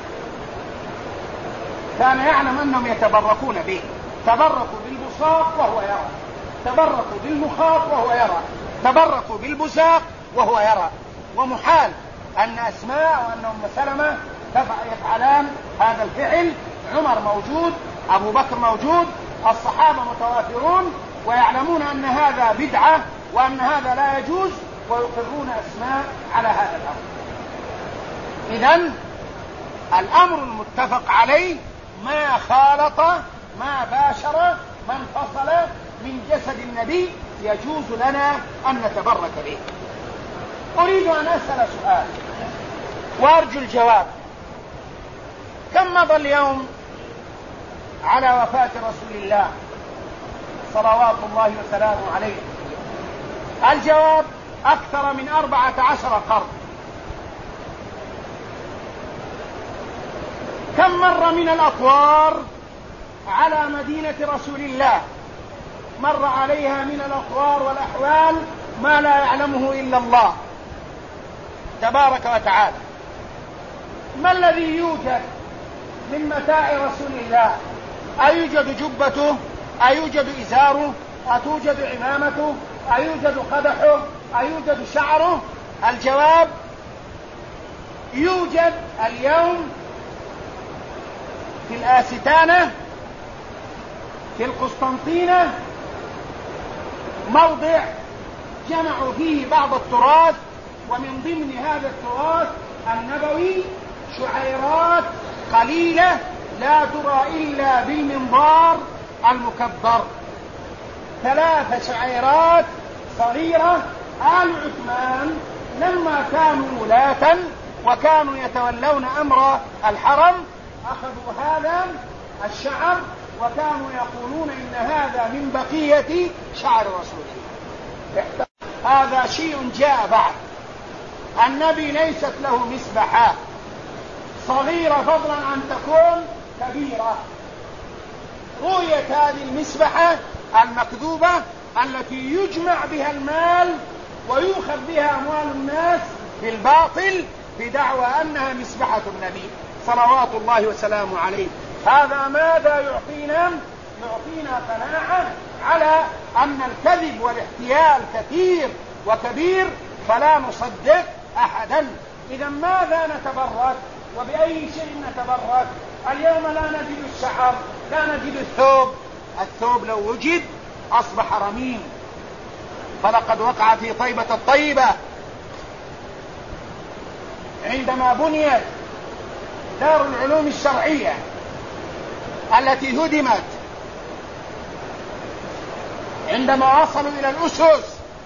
كان يعلم أنهم يتبركون به. تبركوا بالبصاق وهو يرى، تبركوا بالمخاط وهو يرى، تبركوا بالبزاق وهو يرى. ومحال أن أسماء وأن أم سلمة يفعلان هذا الفعل. عمر موجود، أبو بكر موجود، الصحابة متوافرون ويعلمون أن هذا بدعة وأن هذا لا يجوز، ويقرون أسماء على هذا الأمر. إذن الأمر المتفق عليه ما خالط، ما باشر، ما انفصل من جسد النبي يجوز لنا أن نتبرك به. أريد أن أسأل سؤال وأرجو الجواب: كم مضى اليوم على وفاة رسول الله صلوات الله وسلامه عليه؟ الجواب: أكثر من أربعة عشر قرن. كم مر من الأطوار على مدينة رسول الله؟ مر عليها من الأطوار والأحوال ما لا يعلمه إلا الله تبارك وتعالى. ما الذي يوجد من متاع رسول الله؟ أيوجد جبته؟ أيوجد إزاره؟ أتوجد عمامته؟ أيوجد قدحه؟ أيوجد شعره؟ الجواب: يوجد اليوم في الآستانة في القسطنطينة موضع جمعوا فيه بعض التراث، ومن ضمن هذا التراث النبوي شعيرات قليلة لا ترى إلا بالمنظار المكبر، ثلاث شعيرات صغيرة. آل عثمان لما كانوا ولاة وكانوا يتولون أمر الحرم أخذوا هذا الشعر وكانوا يقولون إن هذا من بقية شعر رسول الله. هذا شيء جاء بعد. النبي ليست له مسبحة صغيرة فضلا عن تكون كبيرة. رؤية هذه المسبحة المكذوبة التي يجمع بها المال ويؤخذ بها أموال الناس بالباطل بدعوى أنها مسبحة النبي صلوات الله وسلامه عليه. هذا ماذا يعطينا؟ يعطينا قناعة على أن الكذب والاحتيال كثير وكبير، فلا نصدق أحدا. إذا ماذا نتبرك وبأي شيء نتبرك؟ اليوم لا نجد الشعر، لا نجد الثوب. الثوب لو وجد أصبح رميم. فلقد وقع في طيبة الطيبة عندما بنيت دار العلوم الشرعية التي هدمت عندما وصلوا إلى الأسس.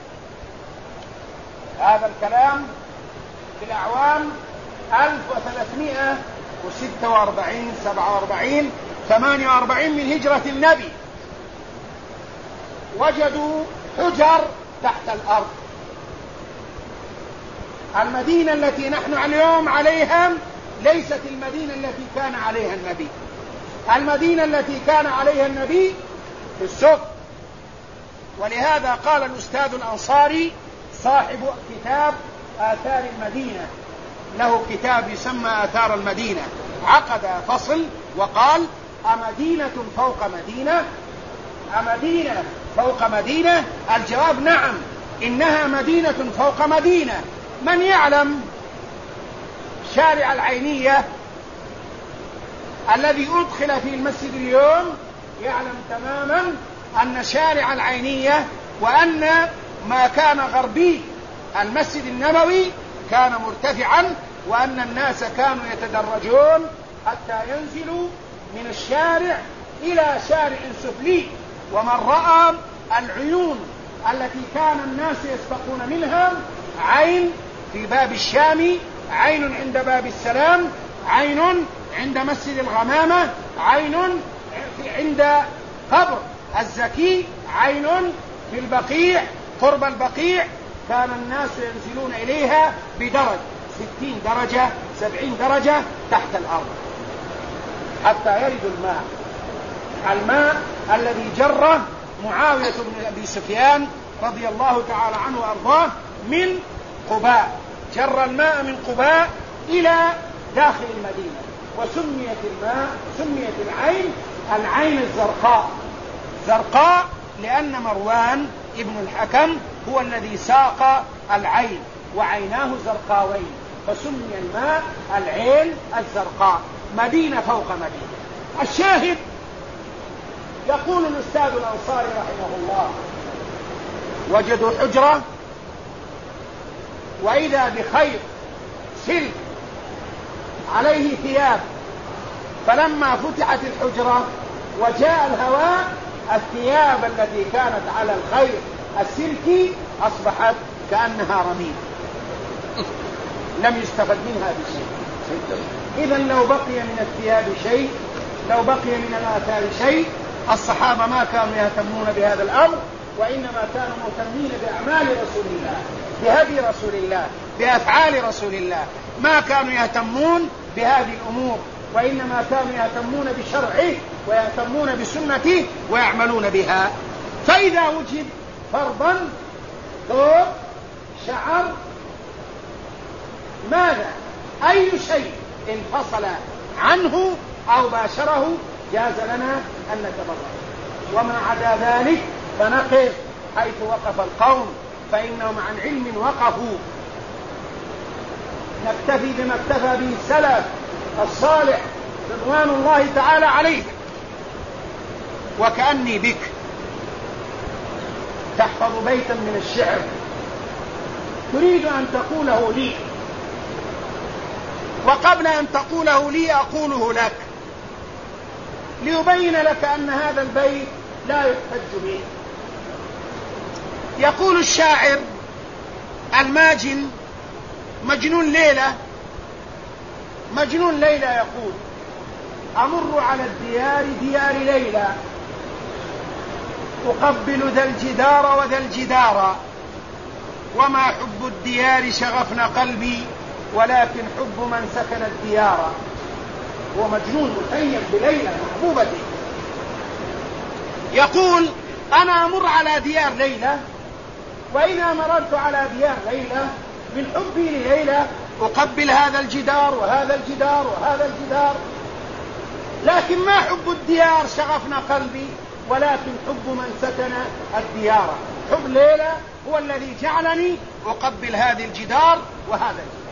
هذا الكلام في الأعوام ألف وثلاثمائة وستة وأربعين سبعة وأربعين ثمانية وأربعين من هجرة النبي. وجدوا حجر تحت الأرض. المدينة التي نحن اليوم عليها ليست المدينة التي كان عليها النبي. المدينة التي كان عليها النبي في السوق. ولهذا قال الأستاذ الأنصاري صاحب كتاب آثار المدينة، له كتاب يسمى آثار المدينة، عقد فصل وقال: أمدينة فوق مدينة؟ أمدينة فوق مدينة؟ الجواب نعم، إنها مدينة فوق مدينة. من يعلم شارع العينية الذي أدخل في المسجد اليوم يعلم تماما أن شارع العينية وأن ما كان غربي المسجد النبوي كان مرتفعا، وأن الناس كانوا يتدرجون حتى ينزلوا من الشارع إلى شارع سفلي. ومن رأى العيون التي كان الناس يسبقون منها، عين في باب الشام، عين عند باب السلام، عين عند مسجد الغمامة، عين عند قبر الزكي، عين في البقيع قرب البقيع، كان الناس ينزلون إليها بدرج ستين درجة سبعين درجة تحت الأرض حتى يرد الماء. الماء الذي جره معاوية بن أبي سفيان رضي الله تعالى عنه وأرضاه من قباء، جر الماء من قباء إلى داخل المدينة. وسميت الماء سميت العين العين الزرقاء، زرقاء لأن مروان ابن الحكم هو الذي ساق العين وعيناه زرقاوين، فسمي الماء العين الزرقاء. مدينة فوق مدينة. الشاهد يقول الأستاذ الأنصاري رحمه الله: وجدوا حجرة وإذا بخيط سلك عليه ثياب، فلما فتحت الحجرة وجاء الهواء، الثياب التي كانت على الخيط السلكي أصبحت كأنها رميم، لم يستفد منها بشيء. إذا لو بقي من الثياب شيء، لو بقي من الآثار شيء، الصحابة ما كانوا يهتمون بهذا الأمر، وإنما كانوا مهتمين بأعمال رسول الله، بهدي رسول الله، بأفعال رسول الله. ما كانوا يهتمون بهذه الأمور، وإنما كانوا يهتمون بشرعه ويهتمون بسنته ويعملون بها. فإذا وجد فرضا ثوب شعر ماذا؟ أي شيء انفصل عنه أو باشره جاز لنا أن نتبرع. وما عدا ذلك فنقف حيث وقف القوم، فإنهم عن علم وقفوا. نكتفي بما اكتفى به السلف الصالح رضوان الله تعالى عليه. وكأني بك تحفظ بيتا من الشعر تريد أن تقوله لي، وقبل أن تقوله لي أقوله لك ليبين لك أن هذا البيت لا يحتج به. يقول الشاعر الماجن مجنون ليلى، مجنون ليلى يقول: أمر على الديار ديار ليلى، أقبل ذا الجدار وذا الجدار، وما حب الديار شغفنا قلبي، ولكن حب من سكن الديار. هو مجنون متيم بليلى محبوبته، يقول: أنا أمر على ديار ليلى، وإذا مررت على ديار ليلى من حبي لليلى أقبل هذا الجدار وهذا الجدار وهذا الجدار، لكن ما حب الديار شغفنا قلبي، ولكن حب من سكن الديار. حب ليلى هو الذي جعلني أقبل هذه الجدار وهذا الجدار.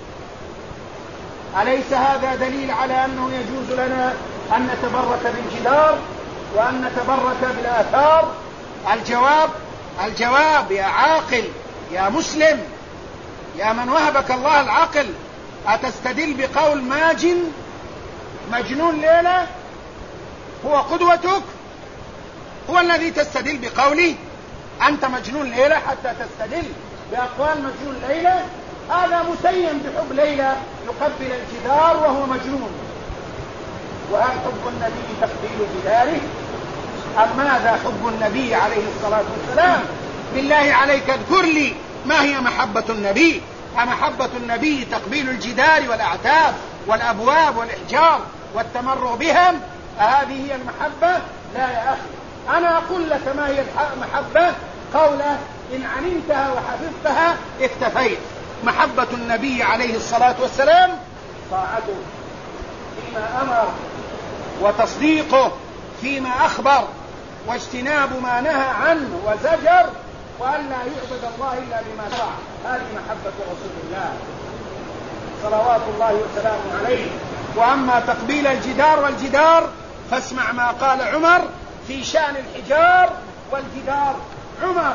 أليس هذا دليل على أنه يجوز لنا أن نتبرك بالجدار وأن نتبرك بالآثار؟ الجواب الجواب يا عاقل يا مسلم يا من وهبك الله العقل، أتستدل بقول ماجن مجنون ليلى هو قدوتك؟ هو الذي تستدل بقوله أنت مجنون ليلى حتى تستدل بأقوال مجنون ليلى؟ هذا متيم بحب ليلى يقبل الجدار وهو مجنون. وهل حب النبي تقبيل جداره أم ماذا حب النبي عليه الصلاة والسلام؟ بالله عليك اذكر لي ما هي محبة النبي. أمحبة النبي تقبيل الجدار والأعتاب والأبواب والإحجار والتمرغ بهم؟ هذه هي المحبة؟ لا يا أخي، أنا أقول لك ما هي المحبة، قوله إن علمتها وحفظتها اكتفيت. محبة النبي عليه الصلاة والسلام طاعته فيما أمر وتصديقه فيما أخبر واجتناب ما نهى عنه وزجر، وأن لا يعبد الله إلا بما شرع. هذه محبة رسول الله صلوات الله وسلامه عليه. وأما تقبيل الجدار والجدار فاسمع ما قال عمر في شأن الحجار والجدار. عمر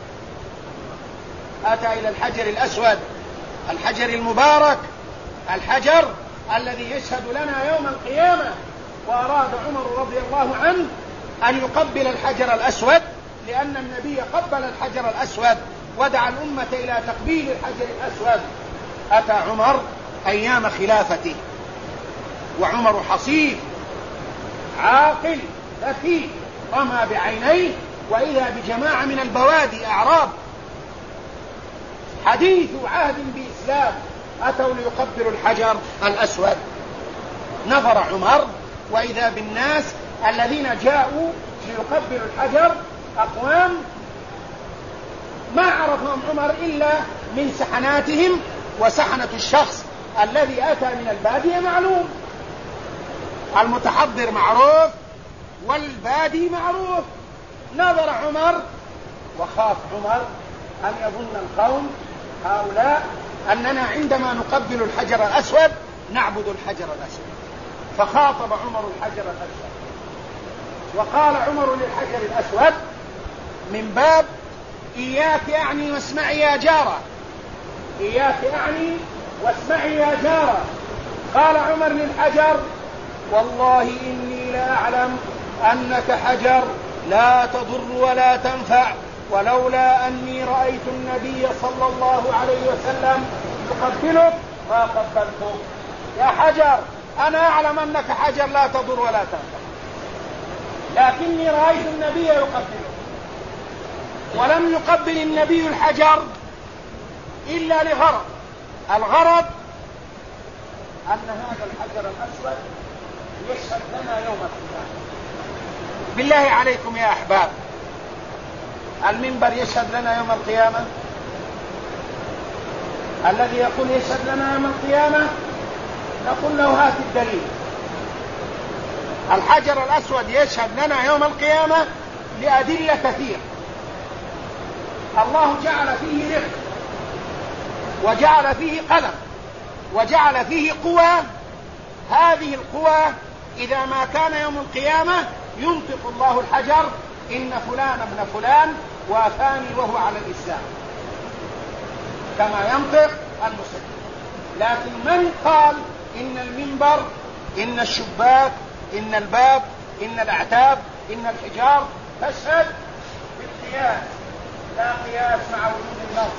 أتى إلى الحجر الأسود، الحجر المبارك، الحجر الذي يشهد لنا يوم القيامة، وأراد عمر رضي الله عنه أن يقبل الحجر الأسود لأن النبي قبل الحجر الأسود ودعا الأمة إلى تقبيل الحجر الأسود. أتى عمر أيام خلافته وعمر حصيف عاقل ذكي، رمى بعينيه وإذا بجماعة من البوادي أعراب حديث عهد بإسلام أتوا ليقبلوا الحجر الأسود. نظر عمر وإذا بالناس الذين جاءوا ليقبلوا الحجر أقوام ما عرفهم عمر إلا من سحناتهم، وسحنة الشخص الذي أتى من البادية معلوم، المتحضر معروف والبادي معروف. نظر عمر وخاف عمر أن يظن القوم هؤلاء أننا عندما نقبل الحجر الأسود نعبد الحجر الأسود، فخاطب عمر الحجر الأسود وقال عمر للحجر الأسود من باب إياك أعني واسمعي يا جارة، إياك أعني واسمعي يا جارة. قال عمر للحجر والله إني لا أعلم أنك حجر لا تضر ولا تنفع، ولولا أني رأيت النبي صلى الله عليه وسلم يقبلك ما قبلتك. يا حجر أنا أعلم أنك حجر لا تضر ولا تنفع، لكني رأيت النبي يقبلك، ولم يقبل النبي الحجر إلا لغرض، الغرض أن هذا الحجر الأسود يشهد لنا يوم القيامة. بالله عليكم يا أحباب، المنبر يشهد لنا يوم القيامة؟ الذي يقول يشهد لنا يوم القيامة نقول له هات الدليل. الحجر الأسود يشهد لنا يوم القيامة لأدلة كثيرة. الله جعل فيه رق وجعل فيه قلم وجعل فيه قوى، هذه القوى إذا ما كان يوم القيامة ينطق الله الحجر إن فلان ابن فلان وافاني وهو على الإسلام كما ينطق المسلم. لكن من قال إن المنبر إن الشباك إن الباب إن الأعتاب إن الحجار تشهد بالقياس؟ لا قياس مع وجود النص،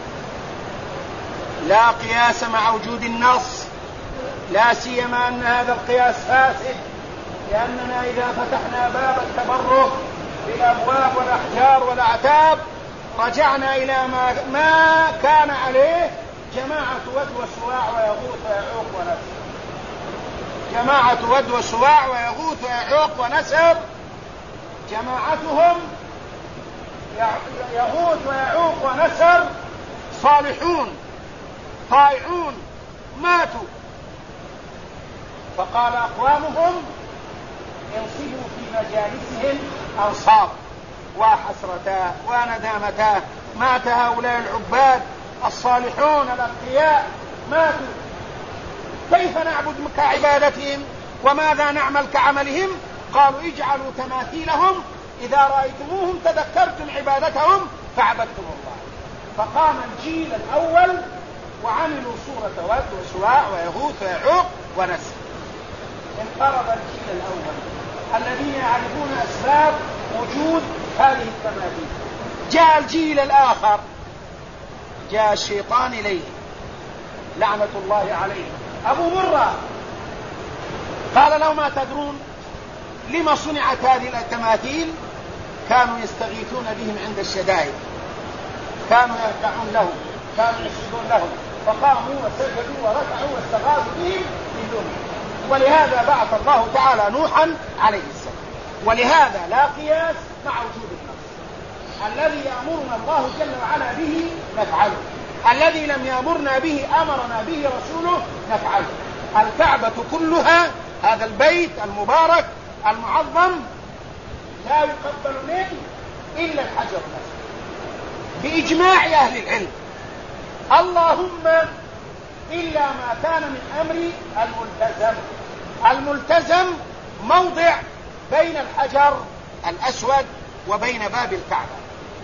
لا قياس مع وجود النص، لا سيما أن هذا القياس فاسد، لأننا إذا فتحنا باب التبرك بالأبواب والأحجار والأعتاب رجعنا إلى ما, ما كان عليه جماعة ود وسواع ويغوث ويعوق ونسر. جماعة ود وسواع ويغوث ويعوق ونسر جماعتهم يغوث ويعوق ونسر صالحون طائعون ماتوا. فقال أقوامهم انصبوا في مجالسهم أنصاب وحسرتا وندامتا، مات هؤلاء العباد الصالحون الأتقياء ماتوا، كيف نعبد كعبادتهم وماذا نعمل كعملهم؟ قالوا اجعلوا تماثيلهم إذا رأيتموهم تذكرتم عبادتهم فعبدتم الله. فقام الجيل الأول وعملوا صورة ود وسواع ويغوث ويعوق ونسر. انقرض الجيل الأول الذين يعرفون أسباب وجود هذه التماثيل. جاء الجيل الآخر، جاء الشيطان إليه لعنة الله عليه، أبو مرة، قال لو ما تدرون لما صنعت هذه التماثيل؟ كانوا يستغيثون بهم عند الشدائد، كانوا يركعون لهم، كانوا يسجدون لهم، فقاموا وسجدوا وركعوا واستغاثوا بهم من دونه. ولهذا بعث الله تعالى نوحا عليه السلام. ولهذا لا قياس مع وجود النص. الذي يأمرنا الله جل وعلا به نفعله، الذي لم يأمرنا به أمرنا به رسوله نفعله. الكعبة كلها، هذا البيت المبارك المعظم، لا يقبل منه إلا الحجر الأسود بإجماع أهل العلم، اللهم إلا ما كان من أمر الملتزم. الملتزم موضع بين الحجر الأسود وبين باب الكعبة،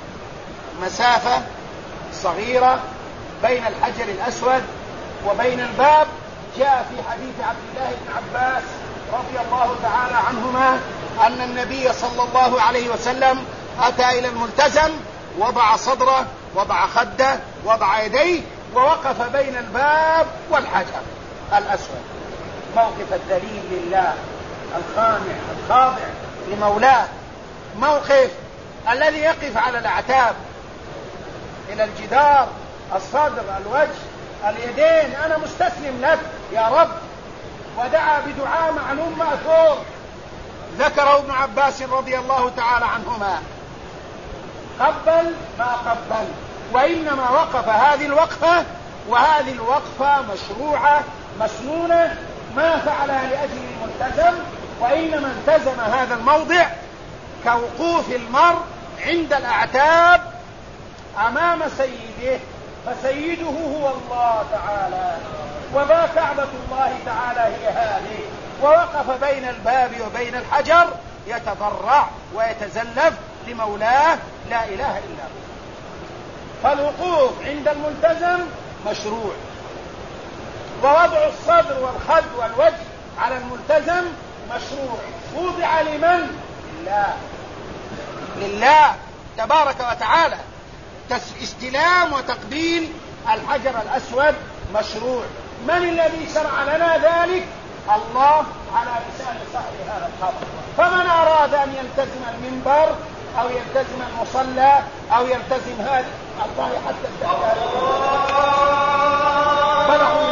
مسافة صغيرة بين الحجر الأسود وبين الباب. جاء في حديث عبد الله بن عباس رضي الله تعالى عنهما أن النبي صلى الله عليه وسلم أتى إلى الملتزم، وضع صدره، وضع خده، وضع يديه، ووقف بين الباب والحجر الأسود، موقف الذليل لله، الخانع الخاضع لمولاه، موقف الذي يقف على الأعتاب إلى الجدار، الصدر، الوجه، اليدين، أنا مستسلم لك يا رب. ودعا بدعاء معلوم مأثور ذكره ابن عباس رضي الله تعالى عنهما، قبل ما قبل، وإنما وقف هذه الوقفة، وهذه الوقفة مشروعة مسنونة، ما فعلها لأجل الملتزم، وإنما التزم هذا الموضع كوقوف المرء عند الأعتاب أمام سيده، فسيده هو الله تعالى، وما كعبة الله تعالى هي هذه. ووقف بين الباب وبين الحجر يتضرع ويتزلف لمولاه لا إله إلا هو. فالوقوف عند الملتزم مشروع، ووضع الصدر والخد والوجه على الملتزم مشروع. وضع لمن؟ لله، لله تبارك وتعالى. استلام وتقبيل الحجر الأسود مشروع. من الذي شرع لنا ذلك؟ الله على لسان صاحب هذا الخبر. فمن أراد أن يلتزم المنبر أو يلتزم المصلى أو يلتزم هذا الله حتى الزكاة